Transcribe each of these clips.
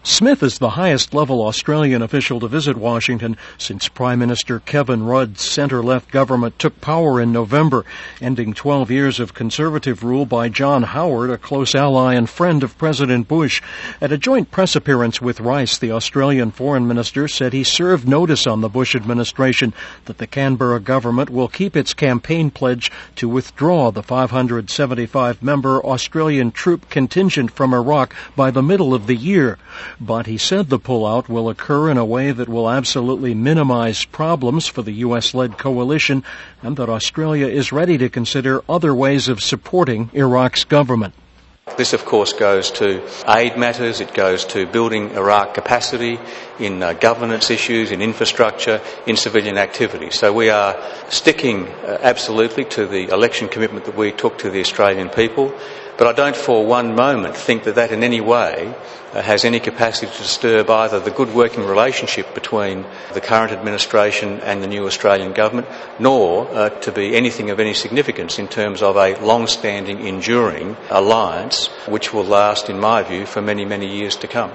Smith is the highest-level Australian official to visit Washington since Prime Minister Kevin Rudd's centre-left government took power in November, ending 12 years of conservative rule by John Howard, a close ally and friend of President Bush. At a joint press appearance with Rice, the Australian foreign minister said he served notice on the Bush administration that the Canberra government will keep its campaign pledge to withdraw the 575-member Australian troop contingent from Iraq by the middle of the year. But he said the pullout will occur in a way that will absolutely minimize problems for the U.S.-led coalition, and that Australia is ready to consider other ways of supporting Iraq's government. This, of course, goes to aid matters, it goes to building Iraq capacity in governance issues, in infrastructure, in civilian activity. So we are sticking absolutely to the election commitment that we took to the Australian people, but I don't for one moment think that that in any way has any capacity to disturb either the good working relationship between the current administration and the new Australian government, nor to be anything of any significance in terms of a long-standing, enduring alliance which will last, in my view, for many, many years to come.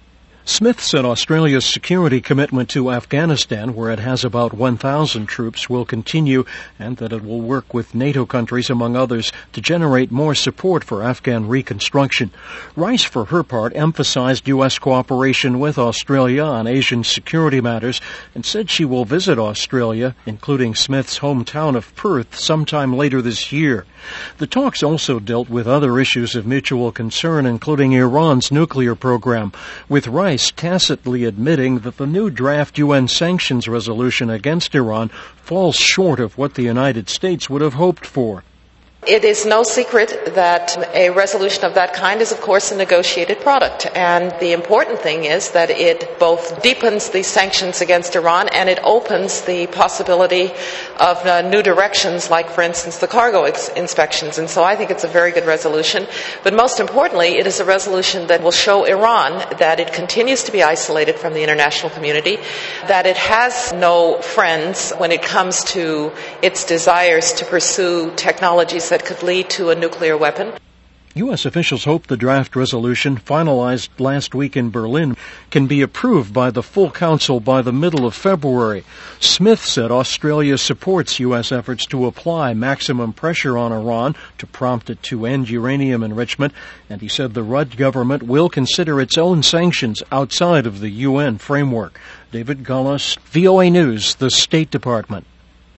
Smith said Australia's security commitment to Afghanistan, where it has about 1,000 troops, will continue, and that it will work with NATO countries, among others, to generate more support for Afghan reconstruction. Rice, for her part, emphasized U.S. cooperation with Australia on Asian security matters and said she will visit Australia, including Smith's hometown of Perth, sometime later this year. The talks also dealt with other issues of mutual concern, including Iran's nuclear program, with Rice tacitly admitting that the new draft UN sanctions resolution against Iran falls short of what the United States would have hoped for. It is no secret that a resolution of that kind is, of course, a negotiated product. And the important thing is that it both deepens the sanctions against Iran and it opens the possibility of new directions, like, for instance, the cargo inspections. And so I think it's a very good resolution. But most importantly, it is a resolution that will show Iran that it continues to be isolated from the international community, that it has no friends when it comes to its desires to pursue technologies that could lead to a nuclear weapon. U.S. officials hope the draft resolution, finalized last week in Berlin, can be approved by the full Council by the middle of February. Smith said Australia supports U.S. efforts to apply maximum pressure on Iran to prompt it to end uranium enrichment, and he said the Rudd government will consider its own sanctions outside of the UN framework. David Gullis, VOA News, the State Department.